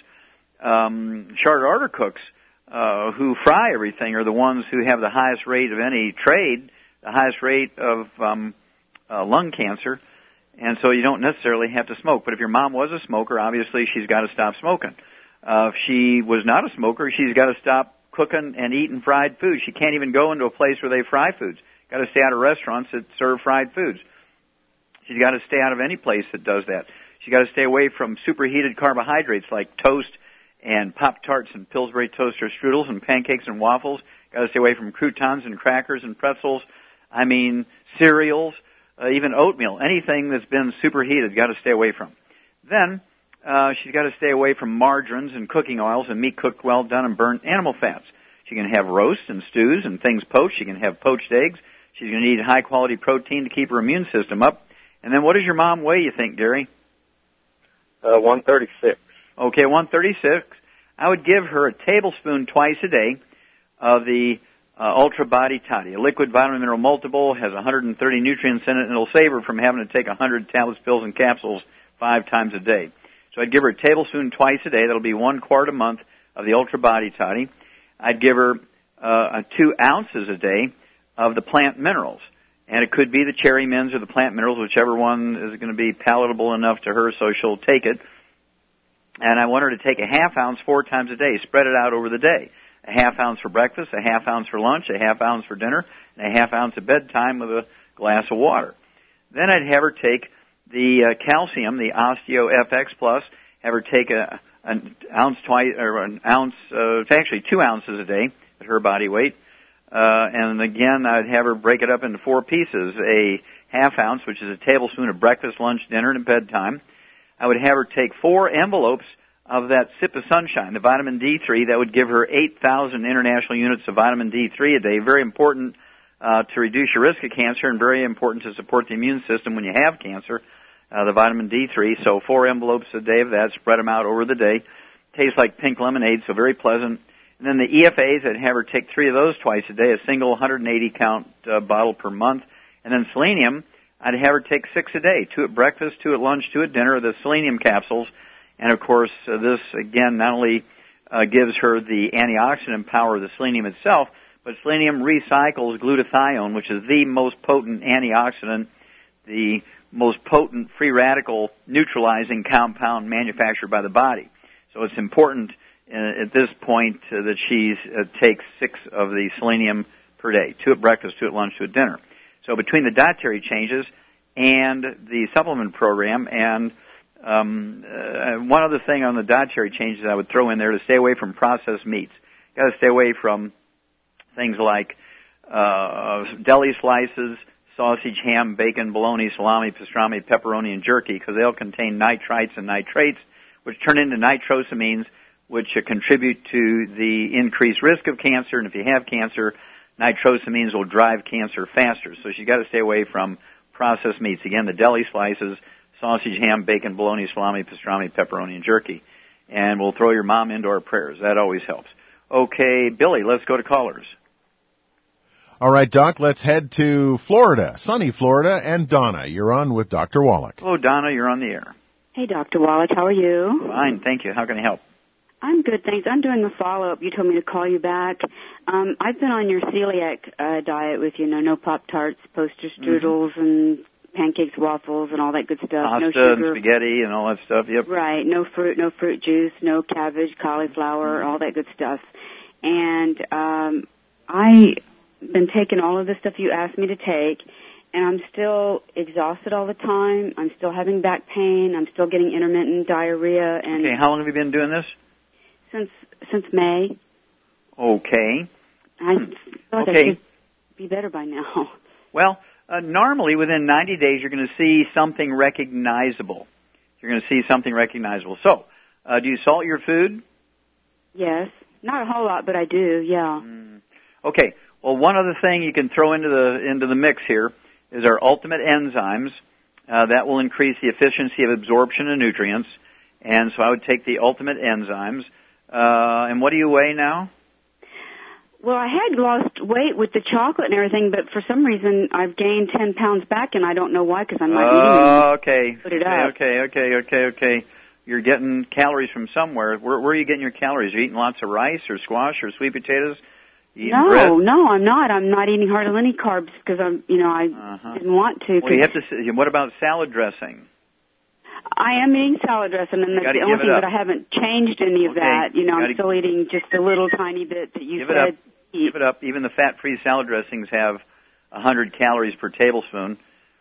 Um, chartered order cooks uh, who fry everything are the ones who have the highest rate of any trade, the highest rate of um, uh, lung cancer. And so you don't necessarily have to smoke. But if your mom was a smoker, obviously she's got to stop smoking. Uh, if she was not a smoker, she's got to stop cooking and eating fried foods. She can't even go into a place where they fry foods. Got to stay out of restaurants that serve fried foods. She's got to stay out of any place that does that. She's got to stay away from superheated carbohydrates like toast and Pop-Tarts and Pillsbury toaster strudels and pancakes and waffles. Got to stay away from croutons and crackers and pretzels. I mean, cereals, uh, even oatmeal. Anything that's been superheated, got to stay away from. Then uh, she's got to stay away from margarines and cooking oils and meat cooked well done and burnt animal fats. She can have roasts and stews and things poached. She can have poached eggs. She's going to need high-quality protein to keep her immune system up. And then what does your mom weigh, you think, Gary? Uh, one thirty-six. Okay, one thirty-six. I would give her a tablespoon twice a day of the uh, Ultra Body Toddy. A liquid vitamin mineral multiple, has one hundred thirty nutrients in it, and it'll save her from having to take one hundred tablets, pills, and capsules five times a day. So I'd give her a tablespoon twice a day. That'll be one quart a month of the Ultra Body Toddy. I'd give her uh, two ounces a day of the plant minerals. And it could be the cherry mints or the plant minerals, whichever one is going to be palatable enough to her so she'll take it. And I want her to take a half ounce four times a day, spread it out over the day. A half ounce for breakfast, a half ounce for lunch, a half ounce for dinner, and a half ounce at bedtime with a glass of water. Then I'd have her take the uh, calcium, the Osteo F X Plus, have her take a, an ounce twice, or an ounce, uh, it's actually two ounces a day at her body weight. Uh, and again, I'd have her break it up into four pieces, a half ounce, which is a tablespoon of breakfast, lunch, dinner, and bedtime. I would have her take four envelopes of that Sip of Sunshine, the vitamin D three. That would give her eight thousand international units of vitamin D three a day. Very important uh, to reduce your risk of cancer and very important to support the immune system when you have cancer, uh, the vitamin D three. So four envelopes a day of that, spread them out over the day. Tastes like pink lemonade, so very pleasant. And then the E F As, I'd have her take three of those twice a day, a single one hundred eighty count uh, bottle per month. And then selenium, I'd have her take six a day, two at breakfast, two at lunch, two at dinner, the selenium capsules. And of course, uh, this again not only uh, gives her the antioxidant power of the selenium itself, but selenium recycles glutathione, which is the most potent antioxidant, the most potent free radical neutralizing compound manufactured by the body. So it's important uh, at this point uh, that she uh, takes six of the selenium per day, two at breakfast, two at lunch, two at dinner. So between the dietary changes and the supplement program and um, uh, one other thing on the dietary changes I would throw in there to stay away from processed meats. Got to stay away from things like uh, deli slices, sausage, ham, bacon, bologna, salami, pastrami, pepperoni, and jerky because they'll contain nitrites and nitrates, which turn into nitrosamines, which uh, contribute to the increased risk of cancer. And if you have cancer, nitrosamines will drive cancer faster. So she's got to stay away from processed meats. Again, the deli slices, sausage, ham, bacon, bologna, salami, pastrami, pepperoni, and jerky. And we'll throw your mom into our prayers. That always helps. Okay, Billy, let's go to callers. All right, Doc, let's head to Florida, sunny Florida, and Donna. You're on with Doctor Wallach. Hello, Donna. You're on the air. Hey, Doctor Wallach. How are you? Fine, thank you. How can I help? I'm good, thanks. I'm doing a follow-up. You told me to call you back. Um, I've been on your celiac uh, diet with, you know, no Pop-Tarts, poster strudels, mm-hmm. and pancakes, waffles, and all that good stuff. Pasta no sugar. and spaghetti and all that stuff, yep. Right. No fruit, no fruit juice, no cabbage, cauliflower, mm-hmm. all that good stuff. And um, I've been taking all of the stuff you asked me to take, and I'm still exhausted all the time. I'm still having back pain. I'm still getting intermittent diarrhea. And okay, how long have you been doing this? Since since May. Okay. I thought okay. I should be better by now. Well, uh, normally within ninety days you're going to see something recognizable. You're going to see something recognizable. So, uh, do you salt your food? Yes. Not a whole lot, but I do, yeah. Mm. Okay. Well, one other thing you can throw into the into the mix here is our Ultimate Enzymes, Uh, that will increase the efficiency of absorption of nutrients. And so I would take the Ultimate Enzymes. Uh, and what do you weigh now? Well, I had lost weight with the chocolate and everything, but for some reason I've gained ten pounds back, and I don't know why, because I'm not eating Oh, them. okay. Put it up. Okay, okay, okay, okay. You're getting calories from somewhere. Where, where are you getting your calories? Are you eating lots of rice or squash or sweet potatoes? You eating No, bread? no, I'm not. I'm not eating hardly any carbs because I'm, you know, I Uh-huh. didn't want to. Well, you have to. s- What about salad dressing? I am eating salad dressing, and that's gotta the only give it thing, up. but I haven't changed any of Okay, that. You know, you I'm gotta- still eating just a little tiny bit that you Give it said. up. Give it up. Even the fat-free salad dressings have one hundred calories per tablespoon.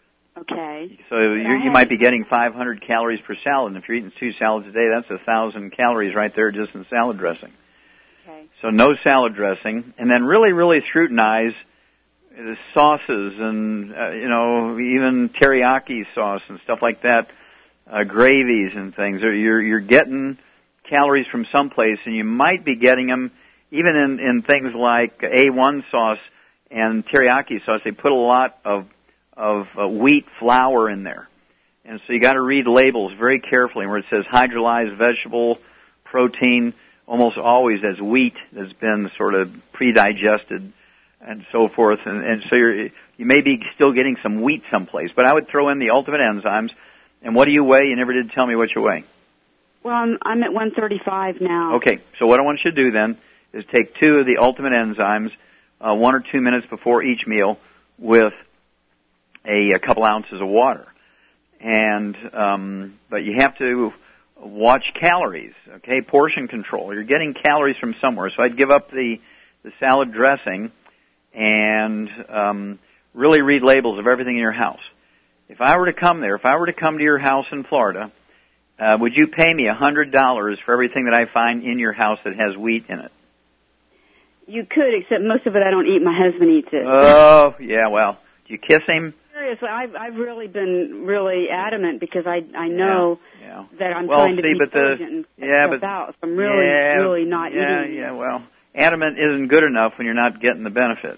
Okay. So you're, you might be getting five hundred calories per salad. And if you're eating two salads a day, that's one thousand calories right there just in salad dressing. Okay. So no salad dressing. And then really, really scrutinize the sauces and, uh, you know, even teriyaki sauce and stuff like that, uh, gravies and things. You're, you're getting calories from someplace, and you might be getting them even in, in things like A one sauce and teriyaki sauce. They put a lot of of uh, wheat flour in there. And so you got to read labels very carefully where it says hydrolyzed vegetable protein, almost always as wheat that's been sort of pre-digested and so forth. And, and so you're, you may be still getting some wheat someplace. But I would throw in the Ultimate Enzymes. And what do you weigh? You never did tell me what you weigh. Well, I'm, I'm at one thirty-five now. Okay, so what I want you to do then is take two of the Ultimate Enzymes, uh, one or two minutes before each meal with a, a couple ounces of water. And, um, but you have to watch calories, okay? Portion control. You're getting calories from somewhere. So I'd give up the, the salad dressing and, um, really read labels of everything in your house. If I were to come there, if I were to come to your house in Florida, uh, would you pay me one hundred dollars for everything that I find in your house that has wheat in it? You could, except most of it I don't eat. My husband eats it. Oh, yeah, well, do you kiss him? Seriously, I've, I've really been really adamant because I I know yeah, yeah. that I'm well, trying to see, be but the, diligent and cut yeah, stuff but, out. So I'm really, yeah, really not yeah, eating. Yeah, well, adamant isn't good enough when you're not getting the benefit.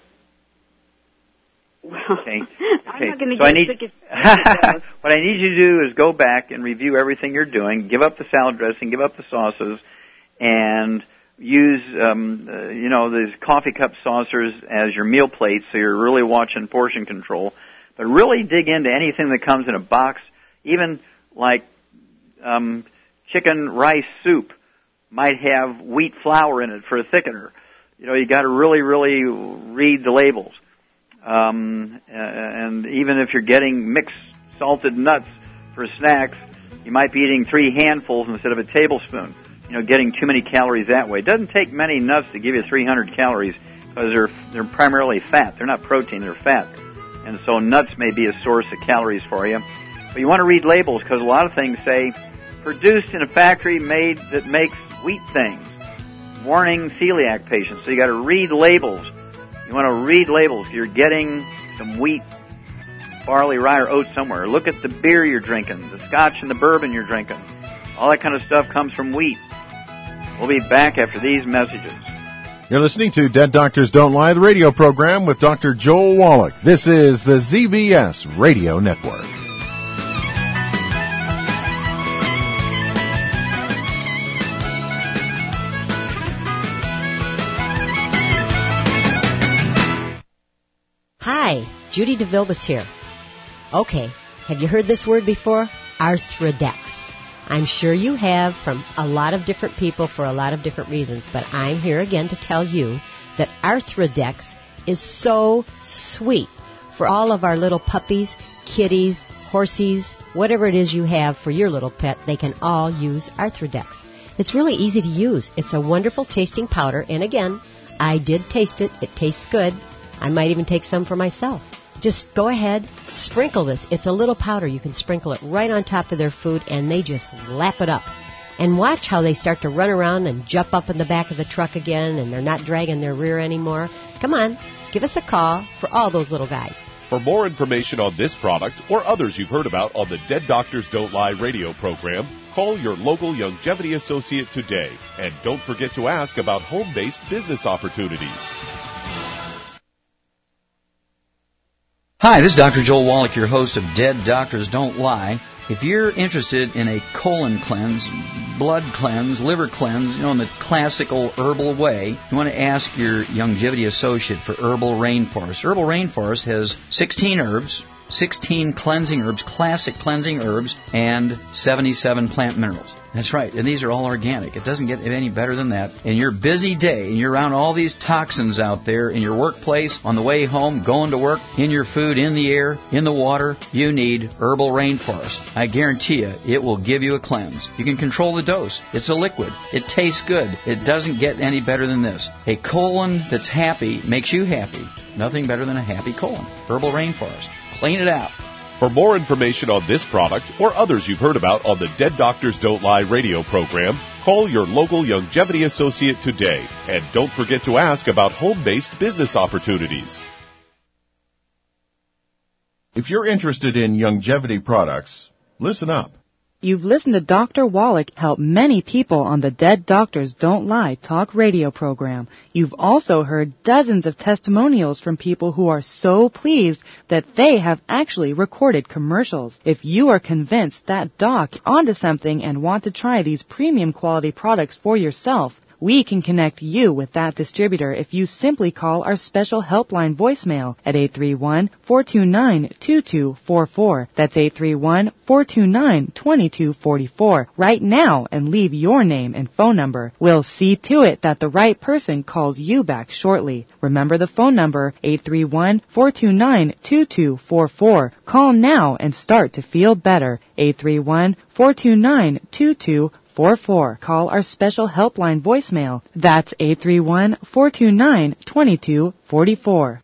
Well, okay. I'm Okay. not going to so I get need, sick if what I need you to do is go back and review everything you're doing, give up the salad dressing, give up the sauces, and use, um, uh, you know, these coffee cup saucers as your meal plates, so you're really watching portion control. But really dig into anything that comes in a box, even like um, chicken rice soup might have wheat flour in it for a thickener. You know, you got to really, really read the labels. Um, and even if you're getting mixed salted nuts for snacks, you might be eating three handfuls instead of a tablespoon. You know, getting too many calories that way. It doesn't take many nuts to give you three hundred calories because they're they're primarily fat. They're not protein; they're fat. And so nuts may be a source of calories for you. But you want to read labels because a lot of things say produced in a factory made that makes wheat things. Warning celiac patients. So you got to read labels. You want to read labels. You're getting some wheat, barley, rye, or oats somewhere. Look at the beer you're drinking, the scotch and the bourbon you're drinking. All that kind of stuff comes from wheat. We'll be back after these messages. You're listening to Dead Doctors Don't Lie, the radio program with Doctor Joel Wallach. This is the Z B S Radio Network. Hi, Judy DeVilbus here. Okay, have you heard this word before? Arthrodex. I'm sure you have from a lot of different people for a lot of different reasons, but I'm here again to tell you that Arthrodex is so sweet for all of our little puppies, kitties, horsies, whatever it is you have for your little pet, they can all use Arthrodex. It's really easy to use. It's a wonderful tasting powder, and again, I did taste it. It tastes good. I might even take some for myself. Just go ahead, sprinkle this. It's a little powder. You can sprinkle it right on top of their food, and they just lap it up. And watch how they start to run around and jump up in the back of the truck again, and they're not dragging their rear anymore. Come on, give us a call for all those little guys. For more information on this product or others you've heard about on the Dead Doctors Don't Lie radio program, call your local Longevity associate today. And don't forget to ask about home-based business opportunities. Hi, this is Doctor Joel Wallach, your host of Dead Doctors Don't Lie. If you're interested in a colon cleanse, blood cleanse, liver cleanse, you know, in the classical herbal way, you want to ask your Youngevity associate for Herbal Rainforest. Herbal Rainforest has sixteen herbs, sixteen cleansing herbs, classic cleansing herbs, and seventy-seven plant minerals. That's right, and these are all organic. It doesn't get any better than that. In your busy day, and you're around all these toxins out there in your workplace, on the way home, going to work, in your food, in the air, in the water, you need Herbal Rainforest. I guarantee you, it will give you a cleanse. You can control the dose. It's a liquid. It tastes good. It doesn't get any better than this. A colon that's happy makes you happy. Nothing better than a happy colon. Herbal Rainforest. Clean it out. For more information on this product or others you've heard about on the Dead Doctors Don't Lie radio program, call your local Youngevity associate today. And don't forget to ask about home-based business opportunities. If you're interested in Youngevity products, listen up. You've listened to Doctor Wallach help many people on the Dead Doctors Don't Lie talk radio program. You've also heard dozens of testimonials from people who are so pleased that they have actually recorded commercials. If you are convinced that doc is onto something and want to try these premium quality products for yourself, we can connect you with that distributor if you simply call our special helpline voicemail at eight three one, four two nine, two two four four. That's eight three one, four two nine, two two four four right now and leave your name and phone number. We'll see to it that the right person calls you back shortly. Remember the phone number, eight three one, four two nine, two two four four. Call now and start to feel better. eight three one, four two nine, two two four four. Call our special helpline voicemail. That's eight three one, four two nine, two two four four.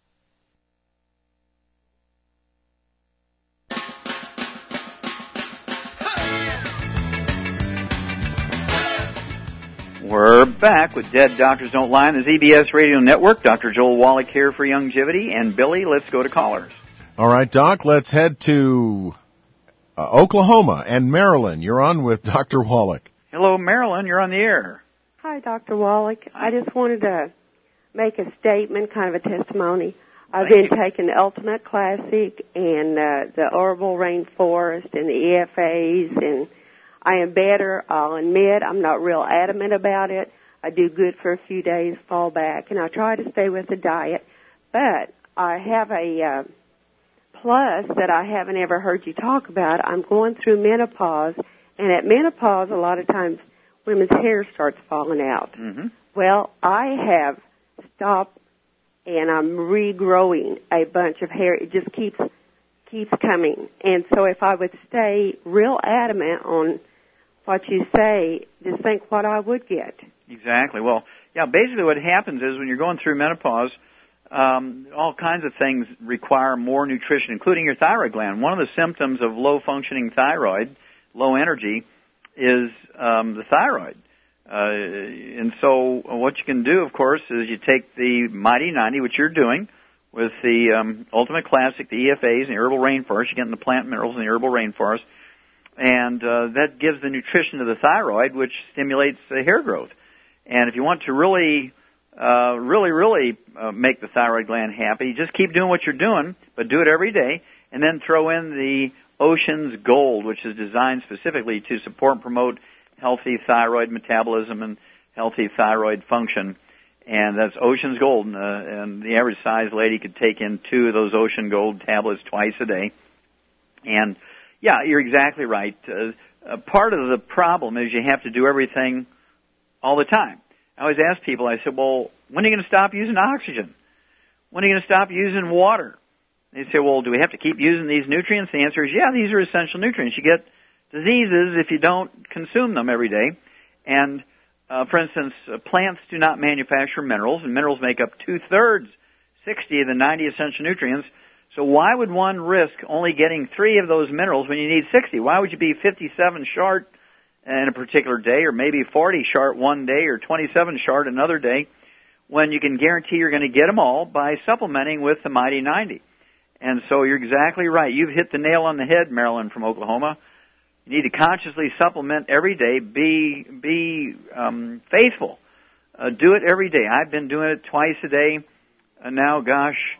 We're back with Dead Doctors Don't Lie on the Z B S Radio Network. Doctor Joel Wallach here for Youngevity. And Billy, let's go to callers. All right, Doc, let's head to uh, Oklahoma and Maryland. You're on with Doctor Wallach. Hello, Marilyn. You're on the air. Hi, Doctor Wallach. I just wanted to make a statement, kind of a testimony. I've Thank been you. taking the Ultimate Classic and uh, the Herbal Rainforest and the E F As, and I am better. I'll admit I'm not real adamant about it. I do good for a few days, fall back, and I try to stay with the diet. But I have a uh, plus that I haven't ever heard you talk about. I'm going through menopause, and at menopause, a lot of times women's hair starts falling out. Mm-hmm. Well, I have stopped, and I'm regrowing a bunch of hair. It just keeps keeps coming. And so if I would stay real adamant on what you say, just think what I would get. Exactly. Well, yeah, basically what happens is when you're going through menopause, um, all kinds of things require more nutrition, including your thyroid gland. One of the symptoms of low-functioning thyroid, low energy, is um, the thyroid. Uh, and so what you can do, of course, is you take the Mighty ninety, which you're doing, with the um, Ultimate Classic, the E F As, and the Herbal Rainforest. You're getting the plant minerals in the Herbal Rainforest. And uh, that gives the nutrition to the thyroid, which stimulates uh, hair growth. And if you want to really, uh, really, really uh, make the thyroid gland happy, just keep doing what you're doing, but do it every day, and then throw in the Ocean's Gold, which is designed specifically to support and promote healthy thyroid metabolism and healthy thyroid function. And that's Ocean's Gold. Uh, and the average size lady could take in two of those Ocean Gold tablets twice a day. And, yeah, you're exactly right. Uh, uh, part of the problem is you have to do everything all the time. I always ask people, I said, well, when are you going to stop using oxygen? When are you going to stop using water? They say, well, do we have to keep using these nutrients? The answer is, yeah, these are essential nutrients. You get diseases if you don't consume them every day. And, uh, for instance, uh, plants do not manufacture minerals, and minerals make up two-thirds, sixty of the ninety essential nutrients. So why would one risk only getting three of those minerals when you need sixty? Why would you be fifty-seven short in a particular day, or maybe forty short one day, or twenty-seven short another day, when you can guarantee you're going to get them all by supplementing with the Mighty ninety? And so you're exactly right. You've hit the nail on the head, Marilyn from Oklahoma. You need to consciously supplement every day. Be be um, faithful. Uh, do it every day. I've been doing it twice a day. Uh, now, gosh,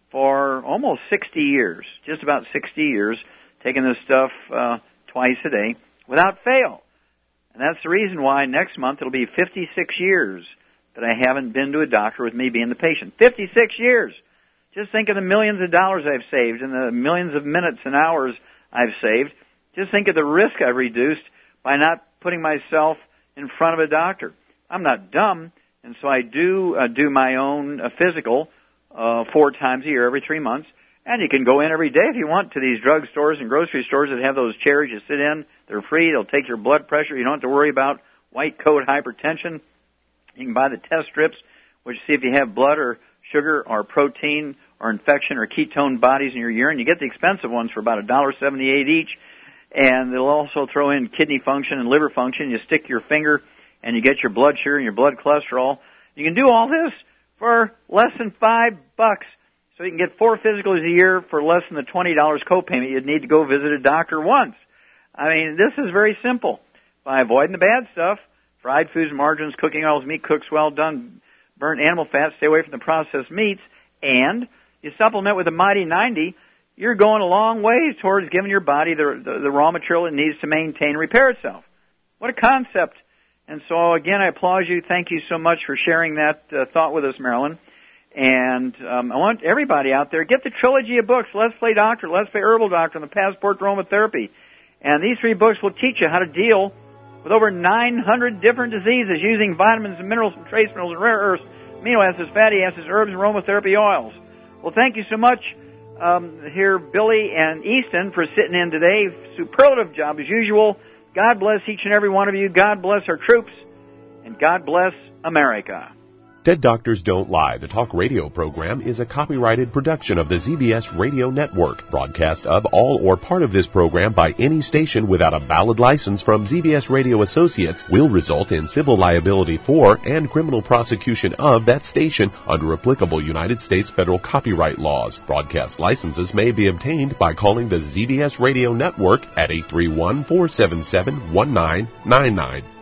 for almost sixty years, just about sixty years, taking this stuff uh, twice a day without fail. And that's the reason why next month it'll be fifty-six years that I haven't been to a doctor with me being the patient. fifty-six years! Just think of the millions of dollars I've saved and the millions of minutes and hours I've saved. Just think of the risk I've reduced by not putting myself in front of a doctor. I'm not dumb, and so I do uh, do my own uh, physical uh, four times a year, every three months. And you can go in every day if you want to these drug stores and grocery stores that have those chairs you sit in. They're free. They'll take your blood pressure. You don't have to worry about white coat hypertension. You can buy the test strips, which see if you have blood or sugar or protein or infection or ketone bodies in your urine. You get the expensive ones for about one dollar seventy-eight each. And they'll also throw in kidney function and liver function. You stick your finger and you get your blood sugar and your blood cholesterol. You can do all this for less than five bucks. So you can get four physicals a year for less than the twenty dollars copayment you'd need to go visit a doctor once. I mean, this is very simple. By avoiding the bad stuff, fried foods, margarines, cooking oils, meat cooks well done, burnt animal fats, stay away from the processed meats, and you supplement with a Mighty ninety, you're going a long ways towards giving your body the, the, the raw material it needs to maintain and repair itself. What a concept. And so, again, I applaud you. Thank you so much for sharing that uh, thought with us, Marilyn. And um, I want everybody out there, get the trilogy of books, Let's Play Doctor, Let's Play Herbal Doctor, and the Passport to Aromatherapy. And these three books will teach you how to deal with over nine hundred different diseases using vitamins and minerals and trace minerals and rare earths, amino acids, fatty acids, herbs, and aromatherapy oils. Well, thank you so much um, here, Billy and Easton, for sitting in today. Superlative job as usual. God bless each and every one of you. God bless our troops. And God bless America. Dead Doctors Don't Lie, the talk radio program, is a copyrighted production of the Z B S Radio Network. Broadcast of all or part of this program by any station without a valid license from Z B S Radio Associates will result in civil liability for and criminal prosecution of that station under applicable United States federal copyright laws. Broadcast licenses may be obtained by calling the Z B S Radio Network at eight three one, four seven seven, one nine nine nine.